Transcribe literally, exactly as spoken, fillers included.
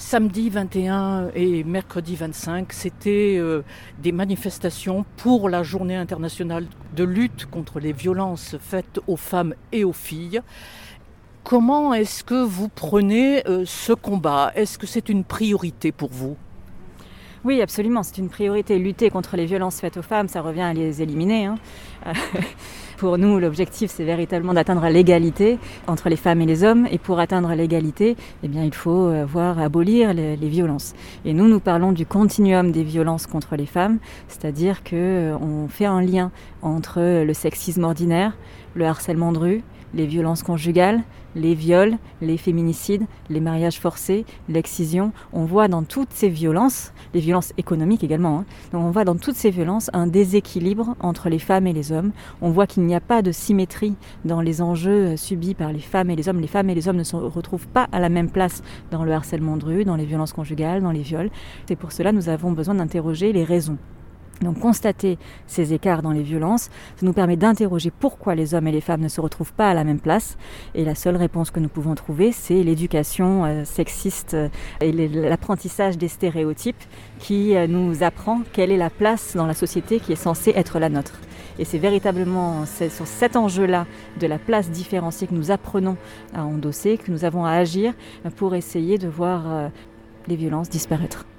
Samedi vingt et un et mercredi vingt-cinq, c'était euh, des manifestations pour la journée internationale de lutte contre les violences faites aux femmes et aux filles. Comment est-ce que vous prenez euh, ce combat? Est-ce que c'est une priorité pour vous? Oui, absolument, c'est une priorité. Lutter contre les violences faites aux femmes, ça revient à les éliminer. Hein. Pour nous, l'objectif, c'est véritablement d'atteindre l'égalité entre les femmes et les hommes. Et pour atteindre l'égalité, eh bien, il faut voir abolir les, les violences. Et nous, nous parlons du continuum des violences contre les femmes, c'est-à-dire qu'on fait un lien entre le sexisme ordinaire, le harcèlement de rue, les violences conjugales, les viols, les féminicides, les mariages forcés, l'excision. On voit dans toutes ces violences, les violences économiques également, hein, donc on voit dans toutes ces violences un déséquilibre entre les femmes et les hommes. On voit qu'il n'y a pas de symétrie dans les enjeux subis par les femmes et les hommes. Les femmes et les hommes ne se retrouvent pas à la même place dans le harcèlement de rue, dans les violences conjugales, dans les viols. C'est pour cela que nous avons besoin d'interroger les raisons. Donc constater ces écarts dans les violences, ça nous permet d'interroger pourquoi les hommes et les femmes ne se retrouvent pas à la même place. Et la seule réponse que nous pouvons trouver, c'est l'éducation euh, sexiste euh, et l'apprentissage des stéréotypes qui euh, nous apprend quelle est la place dans la société qui est censée être la nôtre. Et c'est véritablement c'est sur cet enjeu-là de la place différenciée que nous apprenons à endosser, que nous avons à agir pour essayer de voir euh, les violences disparaître.